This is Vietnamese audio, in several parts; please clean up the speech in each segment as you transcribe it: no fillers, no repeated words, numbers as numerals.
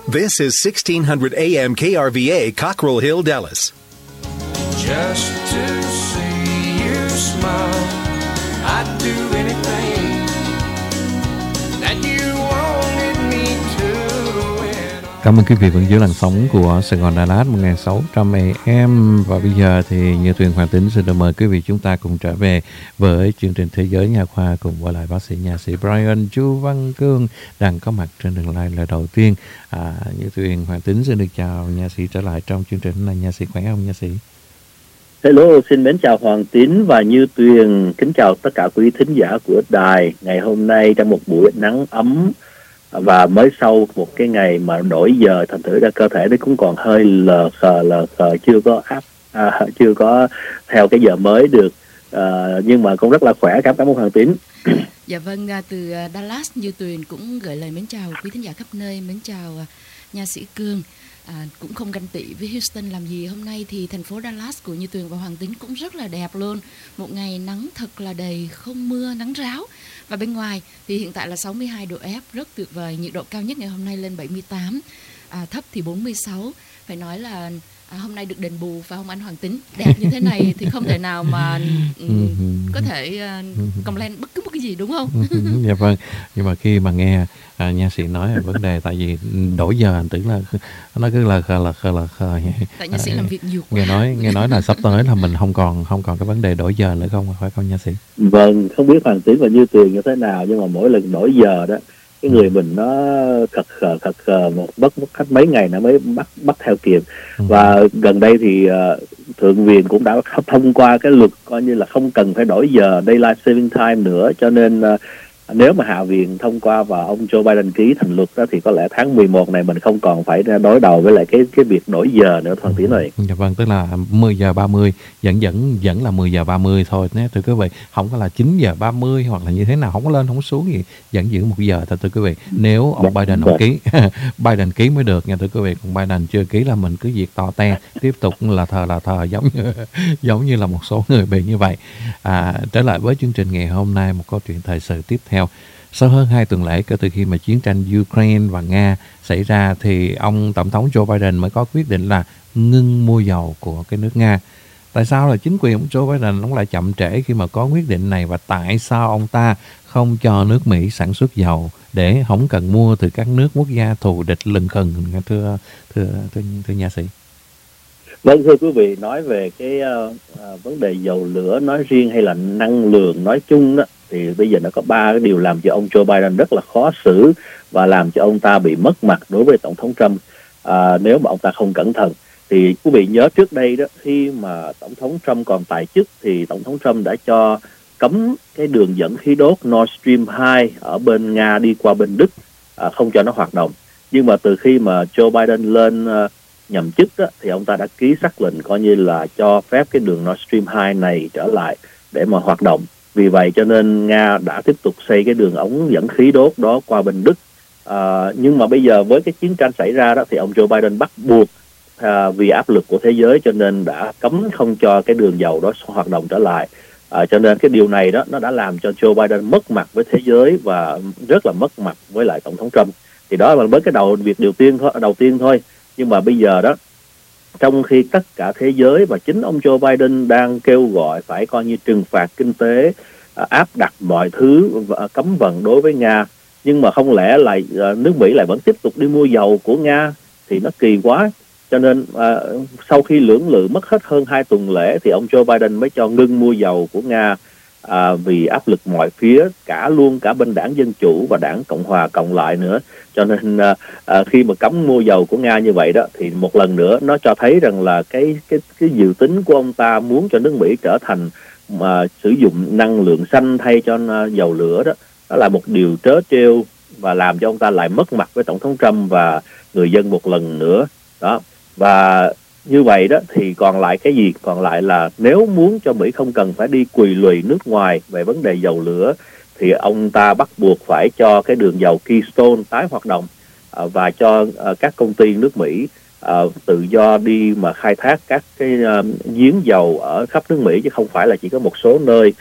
This is 1600 AM KRVA, Cockrell Hill, Dallas. Just to see you smile, I'd do anything that you wanted me to. Cảm ơn quý vị vẫn giữ làn sóng của Sài Gòn Đà Lạt 1600 AM. Và bây giờ thì Như Tuyền Hoàng Tính xin được mời quý vị chúng ta cùng trở về với chương trình Thế giới Nha khoa cùng với lại bác sĩ nha sĩ Brian Chu Văn Cương đang có mặt trên đường line lần đầu tiên. Như Tuyền Hoàng Tính xin được chào nha sĩ trở lại trong chương trình này. Nha sĩ khỏe không nha sĩ? Hello, xin mến chào Hoàng Tín và Như Tuyền, kính chào tất cả quý thính giả của đài. Ngày hôm nay trong một buổi nắng ấm và mới sau một cái ngày mà đổi giờ, thành thử ra cơ thể nó cũng còn hơi lờ khờ, chưa có theo cái giờ mới được, nhưng mà cũng rất là khỏe. Cảm ơn Hoàng Tín. Dạ vâng, từ Dallas Như Tuyền cũng gửi lời mến chào quý thính giả khắp nơi, mến chào nha sĩ Cương. Cũng không ganh tị với Houston làm gì. Hôm nay thì thành phố Dallas của Như Tuyền và Hoàng Tính cũng rất là đẹp luôn. Một ngày nắng thật là đầy, không mưa, nắng ráo. Và bên ngoài thì hiện tại là 62 độ F, rất tuyệt vời. Nhiệt độ cao nhất ngày hôm nay lên 78, thấp thì 46. Phải nói là hôm nay được đền bù, phải không anh Hoàng Tính? Đẹp như thế này thì không thể nào mà có thể complain bất cứ một cái gì, đúng không? Dạ vâng. Nhưng mà khi mà nghe nha sĩ nói về vấn đề, tại vì đổi giờ anh tưởng là nó cứ là khờ. Tại nha sĩ làm việc nhiều quá. Nghe nói là sắp tới là mình không còn cái vấn đề đổi giờ nữa không, phải không nha sĩ? Vâng, không biết Hoàng Tín và Như Tuyền như thế nào, nhưng mà mỗi lần đổi giờ đó, cái người mình nó khật khờ một mất cách mấy ngày nó mới bắt theo kịp. Và gần đây thì thượng viện cũng đã thông qua cái luật coi như là không cần phải đổi giờ daylight saving time nữa, cho nên nếu mà hạ viện thông qua và ông Joe Biden ký thành luật đó thì có lẽ tháng 11 này mình không còn phải đối đầu với lại cái việc đổi giờ nữa, Hoàng Tín này. Dạ vâng, tức là 10 giờ 30 vẫn là 10 giờ 30 thôi nhé thưa quý vị, không có là 9 giờ 30 hoặc là như thế nào, không có lên không có xuống gì, vẫn giữ 1 giờ thôi thưa quý vị. Nếu ông Biden không ký Biden ký mới được nha thưa quý vị, còn Biden chưa ký là mình cứ việc to te tiếp tục là thờ giống như là một số người bị như vậy. Trở lại với chương trình ngày hôm nay, một câu chuyện thời sự tiếp theo. Sau hơn 2 tuần lễ kể từ khi mà chiến tranh Ukraine và Nga xảy ra thì ông Tổng thống Joe Biden mới có quyết định là ngưng mua dầu của cái nước Nga. Tại sao là chính quyền ông Joe Biden ông lại chậm trễ khi mà có quyết định này, và tại sao ông ta không cho nước Mỹ sản xuất dầu để không cần mua từ các nước quốc gia thù địch lân cận, thưa nha sĩ? Vâng, thưa quý vị, nói về cái vấn đề dầu lửa nói riêng hay là năng lượng nói chung đó, thì bây giờ nó có 3 cái điều làm cho ông Joe Biden rất là khó xử và làm cho ông ta bị mất mặt đối với Tổng thống Trump nếu mà ông ta không cẩn thận. Thì quý vị nhớ trước đây đó, khi mà Tổng thống Trump còn tại chức thì Tổng thống Trump đã cho cấm cái đường dẫn khí đốt Nord Stream 2 ở bên Nga đi qua bên Đức, không cho nó hoạt động. Nhưng mà từ khi mà Joe Biden lên nhậm chức đó, thì ông ta đã ký sắc lệnh coi như là cho phép cái đường Nord Stream 2 này trở lại để mà hoạt động. Vì vậy cho nên Nga đã tiếp tục xây cái đường ống dẫn khí đốt đó qua bên Đức. Nhưng mà bây giờ với cái chiến tranh xảy ra đó thì ông Joe Biden bắt buộc vì áp lực của thế giới cho nên đã cấm không cho cái đường dầu đó hoạt động trở lại. Cho nên cái điều này đó nó đã làm cho Joe Biden mất mặt với thế giới và rất là mất mặt với lại Tổng thống Trump. Thì đó là với cái việc đầu tiên thôi. Nhưng mà bây giờ đó, trong khi tất cả thế giới và chính ông Joe Biden đang kêu gọi phải coi như trừng phạt kinh tế, áp đặt mọi thứ và cấm vận đối với Nga, nhưng mà không lẽ lại nước Mỹ lại vẫn tiếp tục đi mua dầu của Nga thì nó kỳ quá. Cho nên sau khi lưỡng lự mất hết hơn 2 tuần lễ thì ông Joe Biden mới cho ngưng mua dầu của Nga vì áp lực mọi phía, cả bên đảng Dân Chủ và đảng Cộng Hòa cộng lại nữa. Cho nên khi mà cấm mua dầu của Nga như vậy đó thì một lần nữa nó cho thấy rằng là cái dự tính của ông ta muốn cho nước Mỹ trở thành sử dụng năng lượng xanh thay cho dầu lửa đó, đó là một điều trớ trêu và làm cho ông ta lại mất mặt với Tổng thống Trump và người dân một lần nữa đó. Và như vậy đó thì còn lại cái gì? Còn lại là nếu muốn cho Mỹ không cần phải đi quỳ lụy nước ngoài về vấn đề dầu lửa thì ông ta bắt buộc phải cho cái đường dầu Keystone tái hoạt động và cho các công ty nước Mỹ tự do đi mà khai thác các cái giếng dầu ở khắp nước Mỹ, chứ không phải là chỉ có một số nơi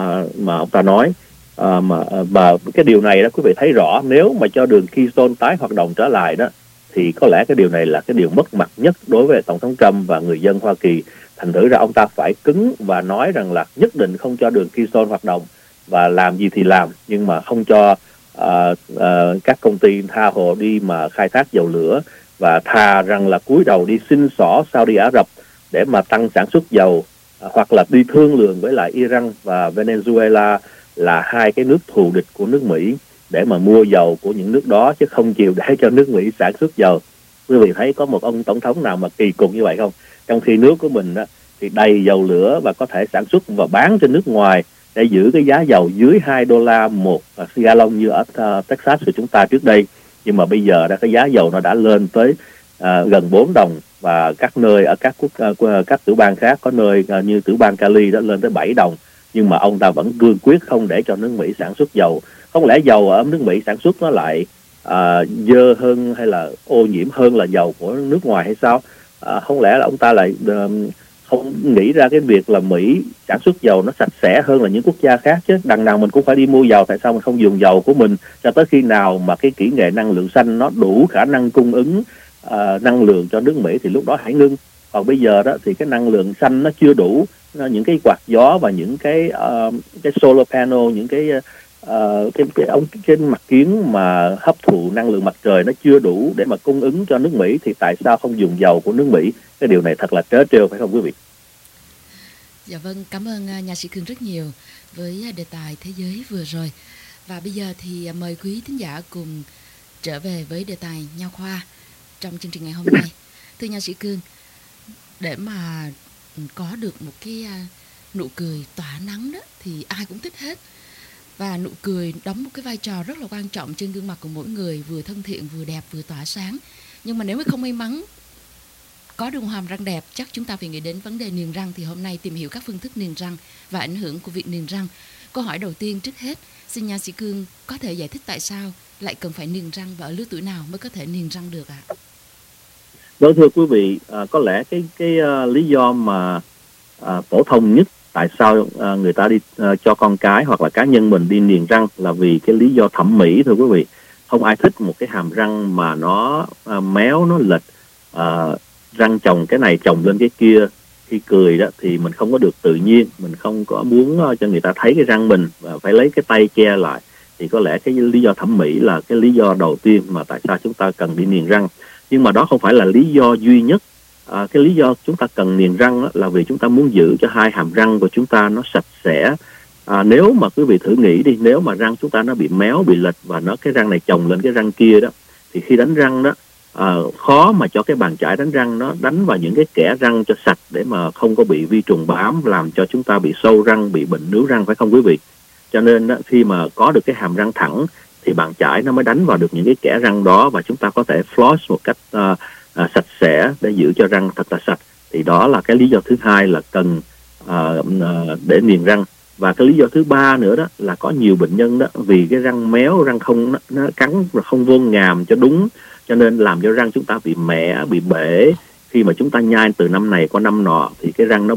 mà ông ta nói. Mà cái điều này đó quý vị thấy rõ, nếu mà cho đường Keystone tái hoạt động trở lại đó thì có lẽ cái điều này là cái điều mất mặt nhất đối với Tổng thống Trump và người dân Hoa Kỳ. Thành thử ra ông ta phải cứng và nói rằng là nhất định không cho đường Keystone hoạt động và làm gì thì làm, nhưng mà không cho các công ty tha hồ đi mà khai thác dầu lửa, và thà rằng là cúi đầu đi xin xỏ Saudi Ả Rập để mà tăng sản xuất dầu, hoặc là đi thương lượng với lại Iran và Venezuela là hai cái nước thù địch của nước Mỹ để mà mua dầu của những nước đó, chứ không chịu để cho nước Mỹ sản xuất dầu. Quý vị thấy có một ông tổng thống nào mà kỳ cục như vậy không? Trong khi nước của mình thì đầy dầu lửa và có thể sản xuất và bán cho nước ngoài để giữ cái giá dầu dưới $2 một gallon như ở Texas của chúng ta trước đây. Nhưng mà bây giờ cái giá dầu nó đã lên tới gần $4, và các nơi ở các tiểu bang khác, có nơi như tiểu bang Cali đã lên tới $7. Nhưng mà ông ta vẫn cương quyết không để cho nước Mỹ sản xuất dầu. Không lẽ dầu ở nước Mỹ sản xuất nó lại dơ hơn hay là ô nhiễm hơn là dầu của nước ngoài hay sao? Không lẽ là ông ta lại không nghĩ ra cái việc là Mỹ sản xuất dầu nó sạch sẽ hơn là những quốc gia khác chứ? Đằng nào mình cũng phải đi mua dầu, tại sao mình không dùng dầu của mình cho tới khi nào mà cái kỹ nghệ năng lượng xanh nó đủ khả năng cung ứng năng lượng cho nước Mỹ thì lúc đó hãy ngưng. Còn bây giờ đó thì cái năng lượng xanh nó chưa đủ, những cái quạt gió và những cái solar panel, những cái mặt kiến mà hấp thụ năng lượng mặt trời nó chưa đủ để mà cung ứng cho nước Mỹ, thì tại sao không dùng dầu của nước Mỹ? Cái điều này thật là trớ trêu, phải không quý vị? Dạ vâng, cảm ơn nhạc sĩ Cường rất nhiều với đề tài thế giới vừa rồi. Và bây giờ thì mời quý thính giả cùng trở về với đề tài nha khoa trong chương trình ngày hôm nay. Thưa nhạc sĩ Cường, để mà có được một cái nụ cười tỏa nắng đó thì ai cũng thích hết. Và nụ cười đóng một cái vai trò rất là quan trọng trên gương mặt của mỗi người, vừa thân thiện, vừa đẹp, vừa tỏa sáng. Nhưng mà nếu mà không may mắn có được hàm răng đẹp, chắc chúng ta phải nghĩ đến vấn đề niềng răng. Thì hôm nay tìm hiểu các phương thức niềng răng và ảnh hưởng của việc niềng răng. Câu hỏi đầu tiên trước hết, xin nha sĩ Cương có thể giải thích tại sao lại cần phải niềng răng và ở lứa tuổi nào mới có thể niềng răng được ạ? Vâng, thưa quý vị, có lẽ cái lý do mà phổ thông nhất tại sao người ta đi cho con cái hoặc là cá nhân mình đi niềng răng là vì cái lý do thẩm mỹ, thưa quý vị. Không ai thích một cái hàm răng mà nó méo, nó lệch, răng chồng cái này chồng lên cái kia. Khi cười đó thì mình không có được tự nhiên, mình không có muốn cho người ta thấy cái răng mình và phải lấy cái tay che lại. Thì có lẽ cái lý do thẩm mỹ là cái lý do đầu tiên mà tại sao chúng ta cần đi niềng răng. Nhưng mà đó không phải là lý do duy nhất. Cái lý do chúng ta cần niềng răng là vì chúng ta muốn giữ cho hai hàm răng của chúng ta nó sạch sẽ. Nếu mà quý vị thử nghĩ đi, nếu mà răng chúng ta nó bị méo, bị lệch và cái răng này chồng lên cái răng kia đó, thì khi đánh răng đó khó mà cho cái bàn chải đánh răng nó đánh vào những cái kẽ răng cho sạch để mà không có bị vi trùng bám, làm cho chúng ta bị sâu răng, bị bệnh nướu răng, phải không quý vị? Cho nên đó, khi mà có được cái hàm răng thẳng thì bàn chải nó mới đánh vào được những cái kẽ răng đó và chúng ta có thể floss một cách sạch sẽ để giữ cho răng thật là sạch. Thì đó là cái lý do thứ hai là cần để niềng răng. Và cái lý do thứ ba nữa đó là có nhiều bệnh nhân đó vì cái răng méo, răng không nó cắn và không vô ngàm cho đúng, cho nên làm cho răng chúng ta bị mẻ, bị bể. Khi mà chúng ta nhai từ năm này qua năm nọ thì cái răng nó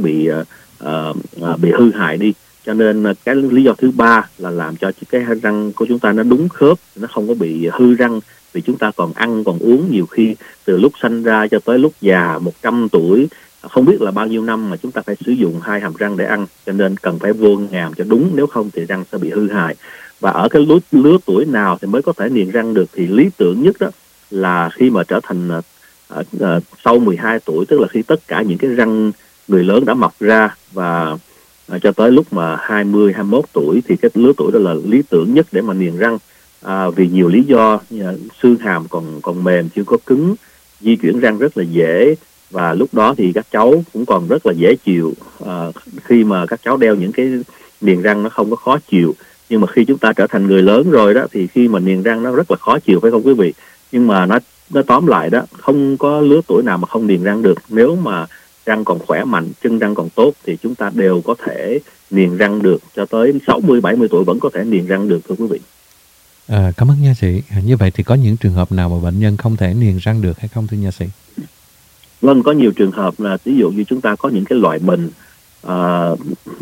bị hư hại đi. Cho nên cái lý do thứ ba là làm cho cái răng của chúng ta nó đúng khớp, nó không có bị hư răng. Vì chúng ta còn ăn, còn uống nhiều khi từ lúc sanh ra cho tới lúc già 100 tuổi, không biết là bao nhiêu năm mà chúng ta phải sử dụng hai hàm răng để ăn. Cho nên cần phải vô ngàm cho đúng, nếu không thì răng sẽ bị hư hại. Và ở cái lứa tuổi nào thì mới có thể niềng răng được? Thì lý tưởng nhất đó là khi mà trở thành sau 12 tuổi, tức là khi tất cả những cái răng người lớn đã mọc ra, và cho tới lúc mà 20, 21 tuổi thì cái lứa tuổi đó là lý tưởng nhất để mà niềng răng. Vì nhiều lý do, xương hàm còn mềm, chưa có cứng, di chuyển răng rất là dễ, và lúc đó thì các cháu cũng còn rất là dễ chịu. Khi mà các cháu đeo những cái niềng răng nó không có khó chịu. Nhưng mà khi chúng ta trở thành người lớn rồi đó thì khi mà niềng răng nó rất là khó chịu, phải không quý vị? Nhưng mà nó tóm lại đó, không có lứa tuổi nào mà không niềng răng được. Nếu mà răng còn khỏe mạnh, chân răng còn tốt thì chúng ta đều có thể niềng răng được, cho tới 60, 70 tuổi vẫn có thể niềng răng được, thưa quý vị. Cảm ơn nha sĩ. Như vậy thì có những trường hợp nào mà bệnh nhân không thể niềng răng được hay không thưa nha sĩ? Vâng, có nhiều trường hợp là ví dụ như chúng ta có những cái loại bệnh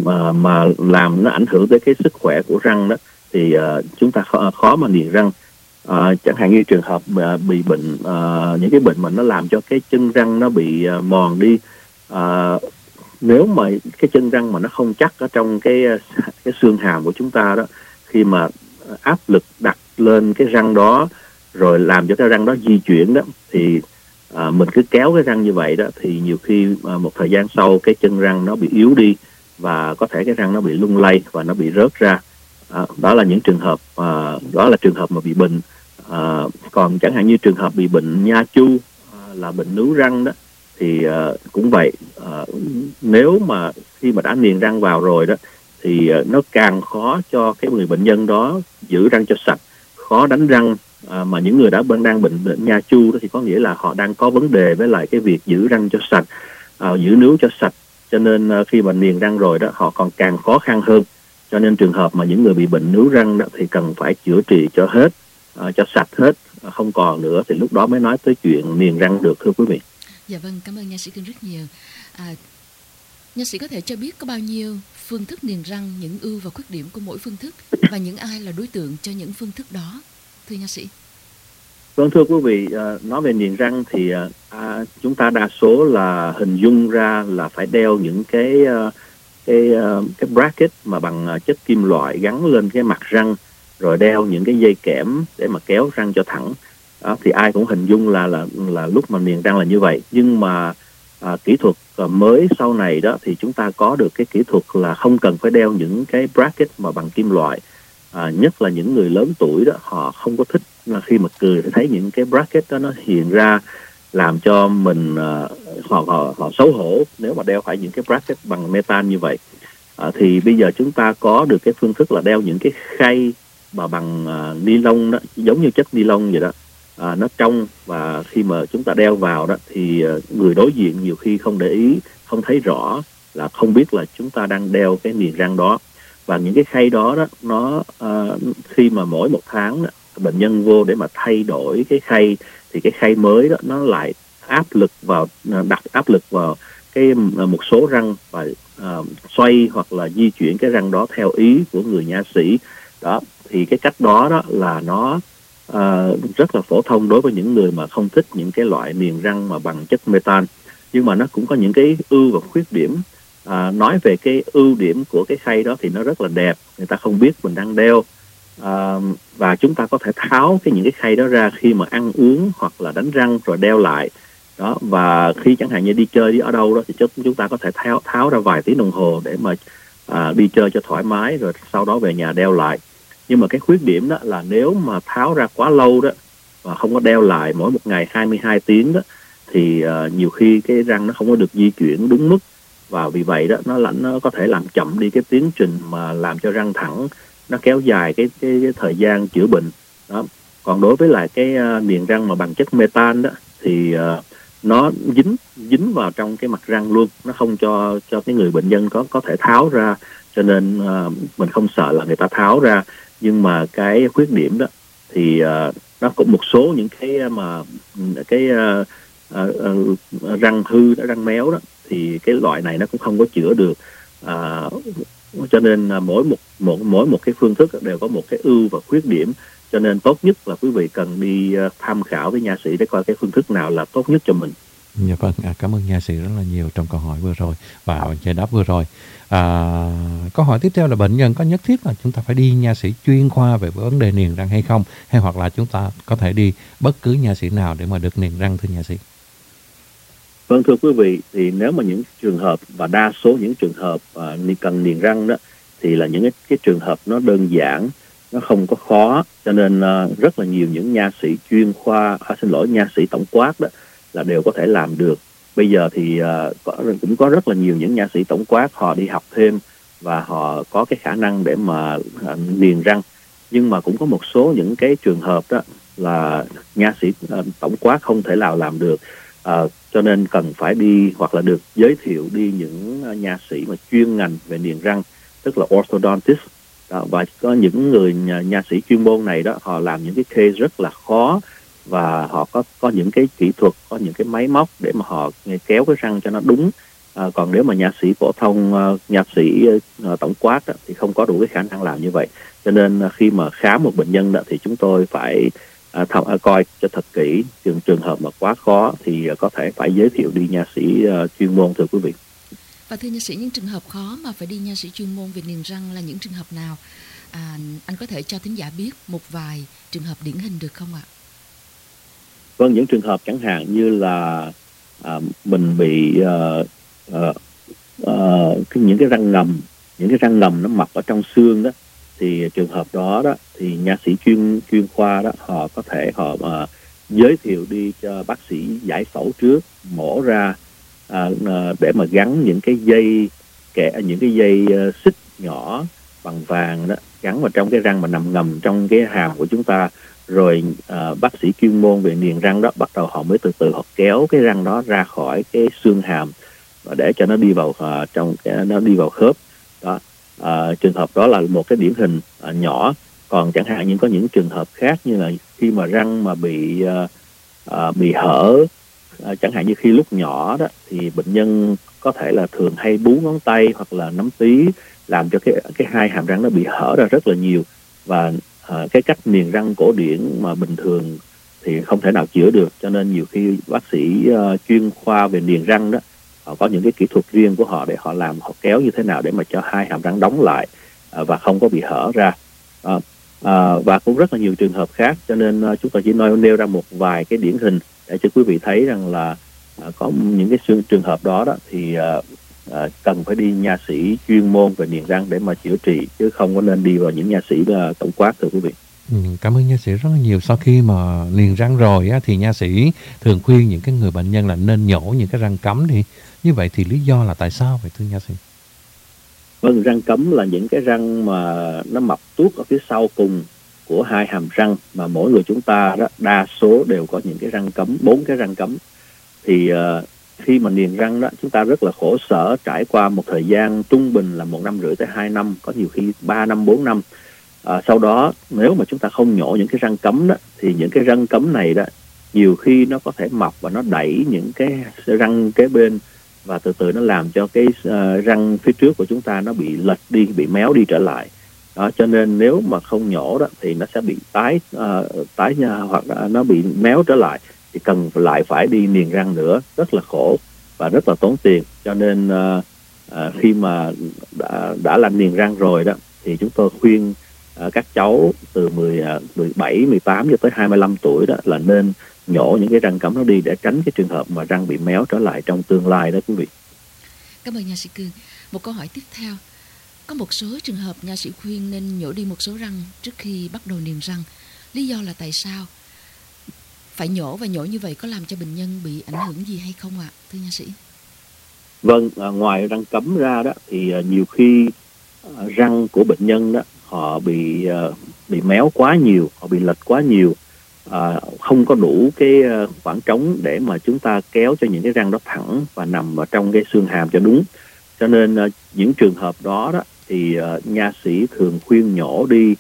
mà làm nó ảnh hưởng tới cái sức khỏe của răng đó, thì chúng ta khó mà niềng răng. Chẳng hạn như trường hợp mà bị bệnh, những cái bệnh mà nó làm cho cái chân răng nó bị mòn đi. Nếu mà cái chân răng mà nó không chắc ở trong cái xương hàm của chúng ta đó, khi mà áp lực đặt lên cái răng đó rồi làm cho cái răng đó di chuyển đó, thì mình cứ kéo cái răng như vậy đó, thì nhiều khi một thời gian sau cái chân răng nó bị yếu đi và có thể cái răng nó bị lung lay và nó bị rớt ra. Đó là những trường hợp, đó là trường hợp mà bị bệnh. Còn chẳng hạn như trường hợp bị bệnh nha chu, là bệnh nướu răng đó, thì cũng vậy. Nếu mà khi mà đã niềng răng vào rồi đó, thì nó càng khó cho cái người bệnh nhân đó giữ răng cho sạch, khó đánh răng. Mà những người đang bệnh nha chu đó thì có nghĩa là họ đang có vấn đề với lại cái việc giữ răng cho sạch, giữ nướu cho sạch. Cho nên khi mà niềng răng rồi đó, họ còn càng khó khăn hơn. Cho nên trường hợp mà những người bị bệnh nướu răng đó thì cần phải chữa trị cho hết, cho sạch hết, không còn nữa thì lúc đó mới nói tới chuyện niềng răng được, thưa quý vị. Dạ vâng, cảm ơn nha sĩ Cương rất nhiều. Nha sĩ có thể cho biết có bao nhiêu phương thức niềng răng, những ưu và khuyết điểm của mỗi phương thức, và những ai là đối tượng cho những phương thức đó, thưa nha sĩ? Vâng, thưa quý vị, nói về niềng răng thì chúng ta đa số là hình dung ra là phải đeo những cái bracket mà bằng chất kim loại gắn lên cái mặt răng, rồi đeo những cái dây kẽm để mà kéo răng cho thẳng. Đó, thì ai cũng hình dung là lúc mà niềng răng là như vậy. Nhưng mà kỹ thuật mới sau này đó thì chúng ta có được cái kỹ thuật là không cần phải đeo những cái bracket mà bằng kim loại. Nhất là những người lớn tuổi đó, họ không có thích khi mà cười thấy những cái bracket đó nó hiện ra, làm cho mình họ xấu hổ nếu mà đeo phải những cái bracket bằng metal như vậy. Thì bây giờ chúng ta có được cái phương thức là đeo những cái khay mà bằng ni lông đó, giống như chất ni lông vậy đó. Nó trong, và khi mà chúng ta đeo vào đó thì người đối diện nhiều khi không để ý, không thấy rõ, là không biết là chúng ta đang đeo cái niềng răng đó. Và những cái khay đó đó, nó khi mà mỗi một tháng đó, bệnh nhân vô để mà thay đổi cái khay, thì cái khay mới đó nó lại đặt áp lực vào cái một số răng và xoay hoặc là di chuyển cái răng đó theo ý của người nha sĩ đó. Thì cái cách đó đó là nó rất là phổ thông đối với những người mà không thích những cái loại niềng răng mà bằng chất metal. Nhưng mà nó cũng có những cái ưu và khuyết điểm. Nói về cái ưu điểm của cái khay đó thì nó rất là đẹp, người ta không biết mình đang đeo. Và chúng ta có thể tháo những cái khay đó ra khi mà ăn uống hoặc là đánh răng rồi đeo lại đó. Và khi chẳng hạn như đi chơi đi ở đâu đó thì chúng ta có thể tháo ra vài tiếng đồng hồ để mà đi chơi cho thoải mái, rồi sau đó về nhà đeo lại. Nhưng mà cái khuyết điểm đó là nếu mà tháo ra quá lâu đó và không có đeo lại mỗi một ngày 22 tiếng đó, thì nhiều khi cái răng nó không có được di chuyển đúng mức, và vì vậy đó nó có thể làm chậm đi cái tiến trình mà làm cho răng thẳng, nó kéo dài cái thời gian chữa bệnh đó. Còn đối với lại cái niềng răng mà bằng chất metal đó thì nó dính vào trong cái mặt răng luôn, nó không cho cái người bệnh nhân có thể tháo ra, cho nên mình không sợ là người ta tháo ra. Nhưng mà cái khuyết điểm đó thì nó cũng một số những cái mà răng hư, răng méo đó, thì cái loại này nó cũng không có chữa được. Cho nên mỗi một cái phương thức đều có một cái ưu và khuyết điểm. Cho nên tốt nhất là quý vị cần đi tham khảo với nha sĩ để coi cái phương thức nào là tốt nhất cho mình. Dạ vâng, cảm ơn nha sĩ rất là nhiều trong câu hỏi vừa rồi và giải đáp vừa rồi. Câu hỏi tiếp theo là bệnh nhân có nhất thiết là chúng ta phải đi nha sĩ chuyên khoa về vấn đề niềng răng hay không? Hay hoặc là chúng ta có thể đi bất cứ nha sĩ nào để mà được niềng răng, thưa nha sĩ? Vâng, thưa quý vị, thì nếu mà những trường hợp và đa số những trường hợp cần niềng răng đó thì là những cái trường hợp nó đơn giản, nó không có khó. Cho nên rất là nhiều những nha sĩ chuyên khoa, nha sĩ tổng quát đó là đều có thể làm được. Bây giờ thì cũng có rất là nhiều những nha sĩ tổng quát họ đi học thêm và họ có cái khả năng để mà niềng răng. Nhưng mà cũng có một số những cái trường hợp đó là nha sĩ tổng quát không thể nào làm được. Cho nên cần phải đi hoặc là được giới thiệu đi những nha sĩ mà chuyên ngành về niềng răng, tức là orthodontist đó. Và có những người nha sĩ chuyên môn này đó, họ làm những cái case rất là khó, và họ có những cái kỹ thuật, có những cái máy móc để mà họ kéo cái răng cho nó đúng Còn nếu mà nha sĩ phổ thông, nha sĩ tổng quát đó, thì không có đủ cái khả năng làm như vậy. Cho nên khi mà khám một bệnh nhân đó, thì chúng tôi phải coi cho thật kỹ. Trường hợp mà quá khó thì có thể phải giới thiệu đi nha sĩ chuyên môn, thưa quý vị. Và thưa nha sĩ, những trường hợp khó mà phải đi nha sĩ chuyên môn về niềng răng là những trường hợp nào? Anh có thể cho thính giả biết một vài trường hợp điển hình được không ạ? Vâng, những trường hợp chẳng hạn như là mình bị những cái răng ngầm nó mọc ở trong xương đó, thì trường hợp đó thì nha sĩ chuyên khoa đó họ có thể giới thiệu đi cho bác sĩ giải phẫu trước, mổ ra để mà gắn những cái dây xích nhỏ bằng vàng đó gắn vào trong cái răng mà nằm ngầm trong cái hàm của chúng ta. Rồi bác sĩ chuyên môn về niềng răng đó bắt đầu họ mới từ từ họ kéo cái răng đó ra khỏi cái xương hàm và để cho nó đi vào nó đi vào khớp đó. Trường hợp đó là một cái điển hình nhỏ. Còn chẳng hạn như có những trường hợp khác như là khi mà răng mà bị hở, chẳng hạn như khi lúc nhỏ đó thì bệnh nhân có thể là thường hay bú ngón tay hoặc là nắm tí, làm cho cái hai hàm răng nó bị hở ra rất là nhiều. Và cái cách niềng răng cổ điển mà bình thường thì không thể nào chữa được, cho nên nhiều khi bác sĩ chuyên khoa về niềng răng đó họ có những cái kỹ thuật riêng của họ để họ kéo như thế nào để mà cho hai hàm răng đóng lại và không có bị hở ra. Và cũng rất là nhiều trường hợp khác, cho nên chúng tôi chỉ nêu ra một vài cái điển hình để cho quý vị thấy rằng là có những cái trường hợp đó thì cần phải đi nha sĩ chuyên môn về niềng răng để mà chữa trị, chứ không có nên đi vào những nha sĩ tổng quát, thưa quý vị. Cảm ơn nha sĩ rất là nhiều. Sau khi mà niềng răng rồi thì nha sĩ thường khuyên những cái người bệnh nhân là nên nhổ những cái răng cấm. Thì như vậy thì lý do là tại sao vậy thưa nha sĩ? Vâng, răng cấm là những cái răng mà nó mọc tuốt ở phía sau cùng của hai hàm răng, mà mỗi người chúng ta đó đa số đều có những cái răng cấm, 4 cái răng cấm. Thì khi mà niềng răng đó chúng ta rất là khổ sở, trải qua một thời gian trung bình là 1 năm rưỡi tới 2 năm, có nhiều khi 3 năm 4 năm. Sau đó nếu mà chúng ta không nhổ những cái răng cấm đó thì những cái răng cấm này đó nhiều khi nó có thể mọc và nó đẩy những cái răng kế bên, và từ từ nó làm cho cái răng phía trước của chúng ta nó bị lệch đi, bị méo đi trở lại đó. Cho nên nếu mà không nhổ đó thì nó sẽ bị tái hoặc là nó bị méo trở lại, thì cần lại phải đi niềng răng nữa, rất là khổ và rất là tốn tiền. Cho nên khi mà đã làm niềng răng rồi đó thì chúng tôi khuyên các cháu từ 17, 18 cho tới 25 tuổi đó là nên nhổ những cái răng cấm nó đi để tránh cái trường hợp mà răng bị méo trở lại trong tương lai đó quý vị. Cảm ơn nha sĩ Cương. Một câu hỏi tiếp theo. Có một số trường hợp nha sĩ khuyên nên nhổ đi một số răng trước khi bắt đầu niềng răng. Lý do là tại sao? Phải nhổ, và nhổ như vậy có làm cho bệnh nhân bị ảnh hưởng gì hay không ạ, thưa nha sĩ? Vâng, ngoài răng cấm ra đó thì nhiều khi răng của bệnh nhân đó họ bị méo quá nhiều, họ bị lệch quá nhiều, không có đủ cái khoảng trống để mà chúng ta kéo cho những cái răng đó thẳng và nằm ở trong cái xương hàm cho đúng. Cho nên những trường hợp đó thì nha sĩ thường khuyên nhổ đi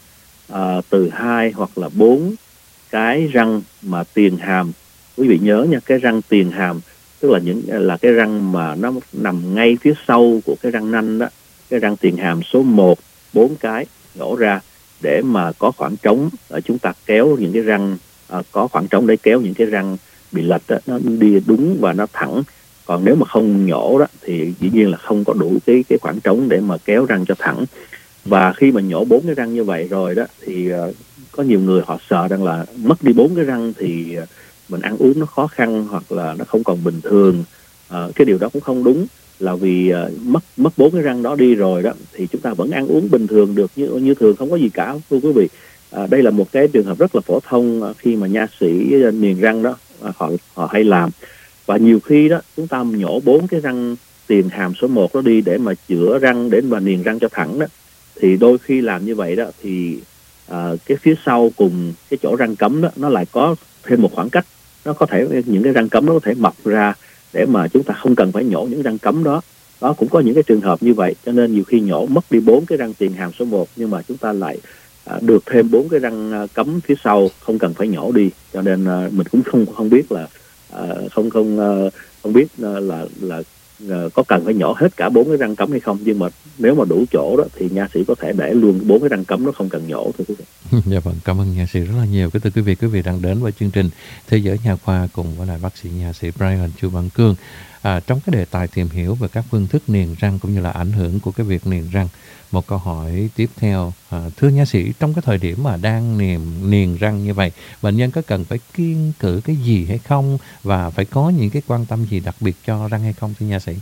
từ 2 hoặc là 4 cái răng mà tiền hàm. Quý vị nhớ nha, cái răng tiền hàm tức là cái răng mà nó nằm ngay phía sau của cái răng nanh đó, cái răng tiền hàm số 1, 4 cái nhổ ra để mà có khoảng trống, chúng ta kéo những cái răng có khoảng trống để kéo những cái răng bị lệch đó, nó đi đúng và nó thẳng. Còn nếu mà không nhổ đó thì dĩ nhiên là không có đủ cái khoảng trống để mà kéo răng cho thẳng. Và khi mà nhổ 4 cái răng như vậy rồi đó thì có nhiều người họ sợ rằng là mất đi 4 cái răng thì mình ăn uống nó khó khăn hoặc là nó không còn bình thường. Cái điều đó cũng không đúng, là vì mất 4 cái răng đó đi rồi đó thì chúng ta vẫn ăn uống bình thường được như thường, không có gì cả, thưa quý vị. Đây là một cái trường hợp rất là phổ thông khi mà nha sĩ niềng răng đó họ hay làm. Và nhiều khi đó chúng ta nhổ 4 cái răng tiền hàm số 1 đó đi để mà chữa răng, để mà niềng răng cho thẳng đó, thì đôi khi làm như vậy đó thì cái phía sau cùng cái chỗ răng cấm đó nó lại có thêm một khoảng cách, nó có thể những cái răng cấm nó có thể mọc ra để mà chúng ta không cần phải nhổ những răng cấm đó. Đó cũng có những cái trường hợp như vậy, cho nên nhiều khi nhổ mất đi 4 cái răng tiền hàm số 1 nhưng mà chúng ta lại được thêm 4 cái răng cấm phía sau, không cần phải nhổ đi. Cho nên mình cũng không biết là không biết là có cần phải nhổ hết cả 4 cái răng cấm hay không, nhưng mà nếu mà đủ chỗ đó thì nha sĩ có thể để luôn 4 cái răng cấm, nó không cần nhổ, thưa quý vị. Dạ vâng, cảm ơn nha sĩ rất là nhiều. Thưa quý vị đang đến với chương trình Thế giới nha khoa cùng với lại bác sĩ nha sĩ Brian Chu Văn Cương. Trong cái đề tài tìm hiểu về các phương thức niềng răng cũng như là ảnh hưởng của cái việc niềng răng, một câu hỏi tiếp theo, thưa nha sĩ, trong cái thời điểm mà đang niềng răng như vậy, bệnh nhân có cần phải kiêng cữ cái gì hay không, và phải có những cái quan tâm gì đặc biệt cho răng hay không, thưa nha sĩ?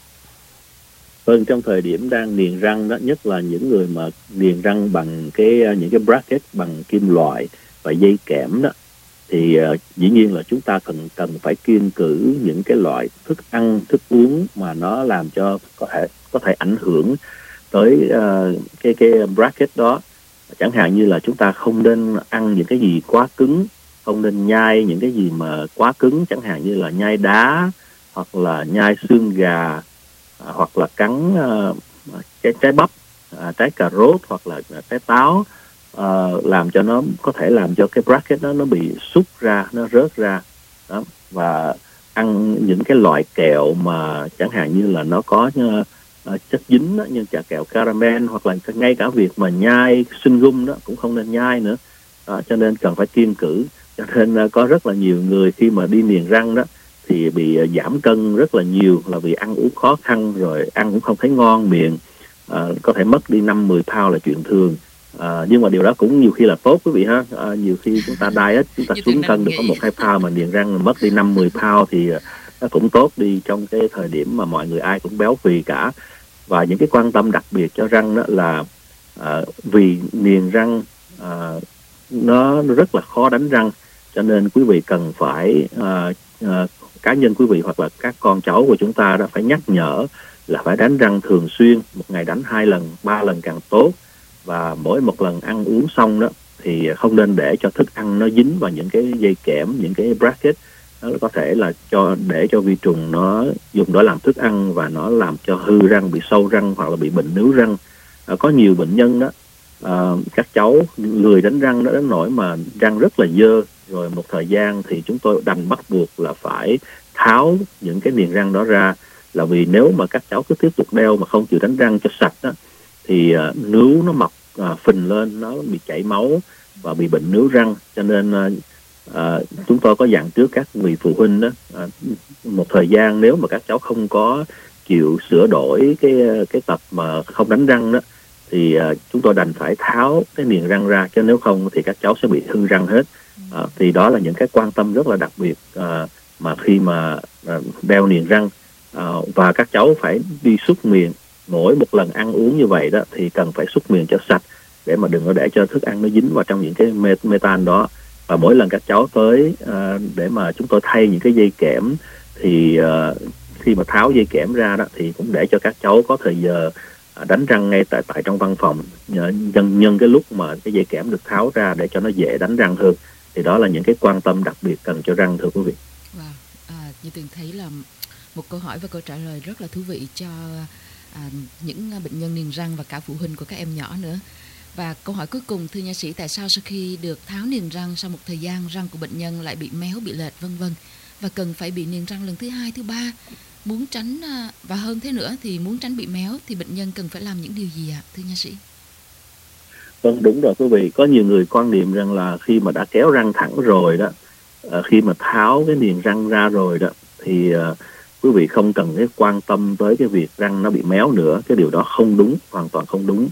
Vâng, trong thời điểm đang niềng răng đó, nhất là những người mà niềng răng bằng những cái bracket bằng kim loại và dây kẽm đó, thì dĩ nhiên là chúng ta cần phải kiêng cữ những cái loại thức ăn, thức uống mà nó làm cho có thể ảnh hưởng tới cái bracket đó. Chẳng hạn như là chúng ta không nên ăn những cái gì quá cứng, không nên nhai những cái gì mà quá cứng, chẳng hạn như là nhai đá hoặc là nhai xương gà, hoặc là cắn trái bắp, trái cà rốt hoặc là trái táo, làm cho nó có thể làm cho cái bracket nó bị xúc ra, nó rớt ra đó. Và ăn những cái loại kẹo mà chẳng hạn như là nó có chất dính đó, như kẹo caramel, hoặc là ngay cả việc mà nhai sinh gum đó cũng không nên nhai nữa. Cho nên cần phải kiêng cữ. Cho nên có rất là nhiều người khi mà đi niềng răng đó thì bị giảm cân rất là nhiều, là vì ăn uống khó khăn, rồi ăn cũng không thấy ngon miệng, có thể mất đi 5-10 pound là chuyện thường. Nhưng mà điều đó cũng nhiều khi là tốt quý vị ha. Nhiều khi chúng ta diet, chúng ta xuống cân được có 1-2 pound mà niềng răng mất đi 5-10 pound thì nó cũng tốt đi trong cái thời điểm mà mọi người ai cũng béo phì cả. Và những cái quan tâm đặc biệt cho răng đó là vì niềng răng nó rất là khó đánh răng, cho nên quý vị cần phải cá nhân quý vị hoặc là các con cháu của chúng ta đó phải nhắc nhở là phải đánh răng thường xuyên, một ngày đánh 2 lần, 3 lần càng tốt. Và mỗi một lần ăn uống xong đó thì không nên để cho thức ăn nó dính vào những cái dây kẽm, những cái bracket. Nó có thể là để cho vi trùng nó dùng đó làm thức ăn, và nó làm cho hư răng, bị sâu răng hoặc là bị bệnh nướu răng. Có nhiều bệnh nhân đó, các cháu lười đánh răng đó đến nỗi mà răng rất là dơ, rồi một thời gian thì chúng tôi đành bắt buộc là phải tháo những cái niềng răng đó ra, là vì nếu mà các cháu cứ tiếp tục đeo mà không chịu đánh răng cho sạch đó thì nướu nó mọc phình lên, nó bị chảy máu và bị bệnh nướu răng. Cho nên chúng tôi có dặn trước các vị phụ huynh đó, một thời gian nếu mà các cháu không có chịu sửa đổi cái tập mà không đánh răng đó thì chúng tôi đành phải tháo cái niềng răng ra, chứ nếu không thì các cháu sẽ bị hư răng hết. Thì đó là những cái quan tâm rất là đặc biệt mà khi mà đeo niềng răng. Và các cháu phải đi súc miệng mỗi một lần ăn uống như vậy đó, thì cần phải súc miệng cho sạch để mà đừng có để cho thức ăn nó dính vào trong những cái metan đó. Và mỗi lần các cháu tới để mà chúng tôi thay những cái dây kẽm thì khi mà tháo dây kẽm ra đó thì cũng để cho các cháu có thời giờ đánh răng ngay tại trong văn phòng, nhân cái lúc mà cái dây kẽm được tháo ra để cho nó dễ đánh răng hơn. Thì đó là những cái quan tâm đặc biệt cần cho răng, thưa quý vị. Như Tường thấy là một câu hỏi và câu trả lời rất là thú vị cho những bệnh nhân niềng răng và cả phụ huynh của các em nhỏ nữa. Và câu hỏi cuối cùng, thưa nha sĩ, tại sao sau khi được tháo niềng răng, sau một thời gian răng của bệnh nhân lại bị méo, bị lệch vân vân, và cần phải bị niềng răng lần thứ 2, thứ 3, muốn tránh và hơn thế nữa thì muốn tránh bị méo thì bệnh nhân cần phải làm những điều gì ạ, thưa nha sĩ? Vâng, đúng rồi quý vị. Có nhiều người quan niệm rằng là khi mà đã kéo răng thẳng rồi đó, khi mà tháo cái niềng răng ra rồi đó thì quý vị không cần cái quan tâm tới cái việc răng nó bị méo nữa. Cái điều đó không đúng, hoàn toàn không đúng.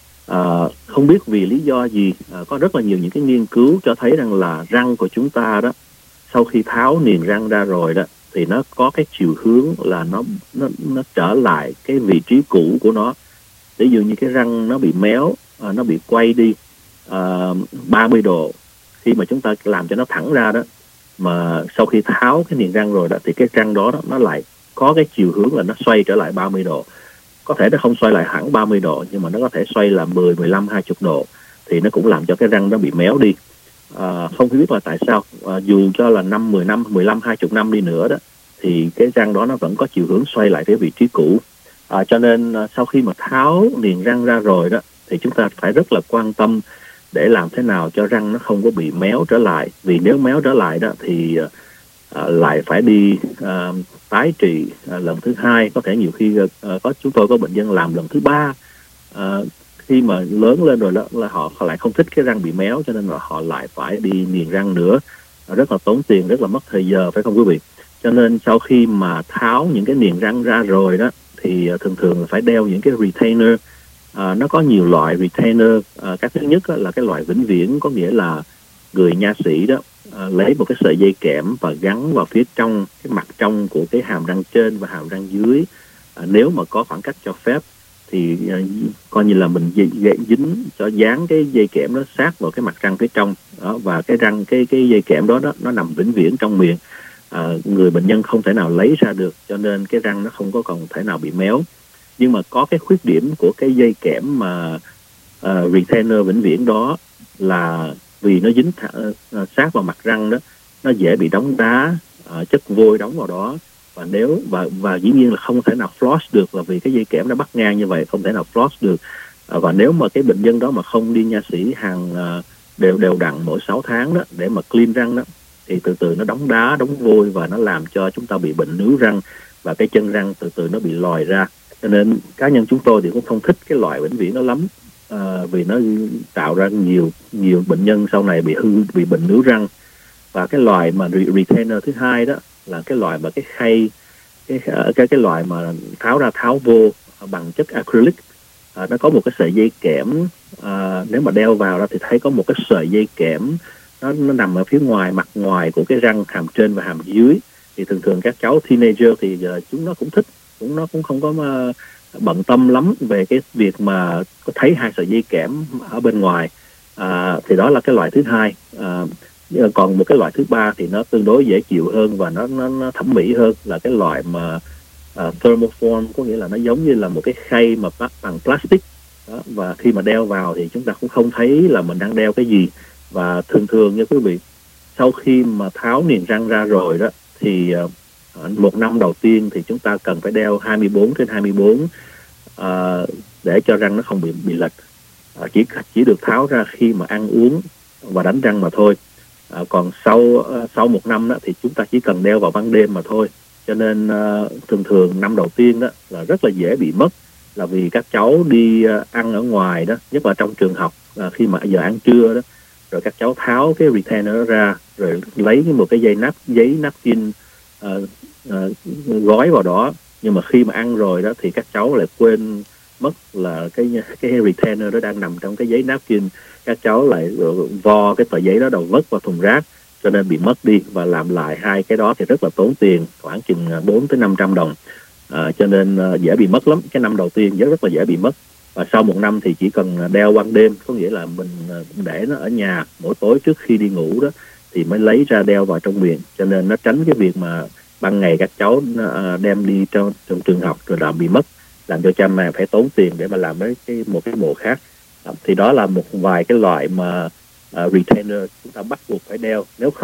Không biết vì lý do gì, có rất là nhiều những cái nghiên cứu cho thấy rằng là răng của chúng ta đó, sau khi tháo niềng răng ra rồi đó thì nó có cái chiều hướng là nó trở lại cái vị trí cũ của nó. Ví dụ như cái răng nó bị méo, nó bị quay đi 30 độ. Khi mà chúng ta làm cho nó thẳng ra đó, mà sau khi tháo cái niềng răng rồi đó thì cái răng đó nó lại có cái chiều hướng là nó xoay trở lại 30 độ. Có thể nó không xoay lại hẳn 30 độ, nhưng mà nó có thể xoay là 10, 15, 20 độ. Thì nó cũng làm cho cái răng nó bị méo đi. Không biết là tại sao, dù cho là 5, 10 năm, 15, 20 năm đi nữa đó, thì cái răng đó nó vẫn có chiều hướng xoay lại cái vị trí cũ. Cho nên sau khi mà tháo niềng răng ra rồi đó, thì chúng ta phải rất là quan tâm để làm thế nào cho răng nó không có bị méo trở lại. Vì nếu méo trở lại đó thì lại phải đi tái trị lần thứ hai. Có thể nhiều khi chúng tôi có bệnh nhân làm lần thứ ba, khi mà lớn lên rồi đó là họ lại không thích cái răng bị méo, cho nên là họ lại phải đi niềng răng nữa, rất là tốn tiền, rất là mất thời giờ, phải không quý vị? Cho nên sau khi mà tháo những cái niềng răng ra rồi đó thì thường thường phải đeo những cái retainer. Nó có nhiều loại retainer. Cái thứ nhất là cái loại vĩnh viễn, có nghĩa là người nha sĩ đó lấy một cái sợi dây kẽm và gắn vào phía trong cái mặt trong của cái hàm răng trên và hàm răng dưới. Nếu mà có khoảng cách cho phép thì coi như là mình dính cho dán cái dây kẽm nó sát vào cái mặt răng phía trong đó, và cái dây kẽm đó nó nằm vĩnh viễn trong miệng. Người bệnh nhân không thể nào lấy ra được, cho nên cái răng nó không có còn thể nào bị méo. Nhưng mà có cái khuyết điểm của cái dây kẽm mà retainer vĩnh viễn đó là vì nó dính sát vào mặt răng đó, nó dễ bị đóng đá, chất vôi đóng vào đó, và dĩ nhiên là không thể nào floss được, là vì cái dây kẽm nó bắt ngang như vậy, không thể nào floss được. Và nếu mà cái bệnh nhân đó mà không đi nha sĩ hàng đều đặn mỗi 6 tháng đó để mà clean răng đó, thì từ từ nó đóng đá, đóng vôi, và nó làm cho chúng ta bị bệnh nướu răng, và cái chân răng từ từ nó bị lòi ra. Cho nên cá nhân chúng tôi thì cũng không thích cái loại vĩnh viễn đó lắm, vì nó tạo ra nhiều bệnh nhân sau này bị bệnh nướu răng. Và cái loại mà retainer thứ hai đó là cái loại mà cái khay, cái loại mà tháo ra tháo vô bằng chất acrylic. Nó có một cái sợi dây kẽm, nếu mà đeo vào đó thì thấy có một cái sợi dây kẽm nó nằm ở phía ngoài, mặt ngoài của cái răng hàm trên và hàm dưới. Thì thường thường các cháu teenager thì chúng nó cũng thích, nó cũng không có bận tâm lắm về cái việc mà có thấy hai sợi dây kẽm ở bên ngoài. Thì đó là cái loại thứ hai. Còn một cái loại thứ ba thì nó tương đối dễ chịu hơn và nó thẩm mỹ hơn, là cái loại mà thermoform, có nghĩa là nó giống như là một cái khay mà bằng plastic đó, và khi mà đeo vào thì chúng ta cũng không thấy là mình đang đeo cái gì. Và thường thường nha quý vị, sau khi mà tháo niềng răng ra rồi đó thì 1 năm đầu tiên thì chúng ta cần phải đeo 24/24 để cho răng nó không bị lệch. Chỉ được tháo ra khi mà ăn uống và đánh răng mà thôi. Còn sau 1 năm đó thì chúng ta chỉ cần đeo vào ban đêm mà thôi. Cho nên thường năm đầu tiên đó là rất là dễ bị mất, là vì các cháu đi ăn ở ngoài đó, nhất là trong trường học, khi mà giờ ăn trưa đó, rồi các cháu tháo cái retainer đó ra, rồi lấy một cái giấy napkin gói vào đó. Nhưng mà khi mà ăn rồi đó thì các cháu lại quên mất là cái retainer đó đang nằm trong cái giấy napkin. Các cháu lại vo cái tờ giấy đó đầu vứt vào thùng rác, cho nên bị mất đi. Và làm lại hai cái đó thì rất là tốn tiền, khoảng chừng 400-500 đồng. Cho nên dễ bị mất lắm. Cái năm đầu tiên rất là dễ bị mất. Và sau 1 năm thì chỉ cần đeo ban đêm, có nghĩa là mình để nó ở nhà, mỗi tối trước khi đi ngủ đó thì mới lấy ra đeo vào trong miệng. Cho nên nó tránh cái việc mà ban ngày các cháu đem đi trong trường học rồi làm bị mất, làm cho cha mẹ phải tốn tiền để mà làm một cái bộ khác. Thì đó là một vài cái loại mà retainer chúng ta bắt buộc phải đeo. Nếu không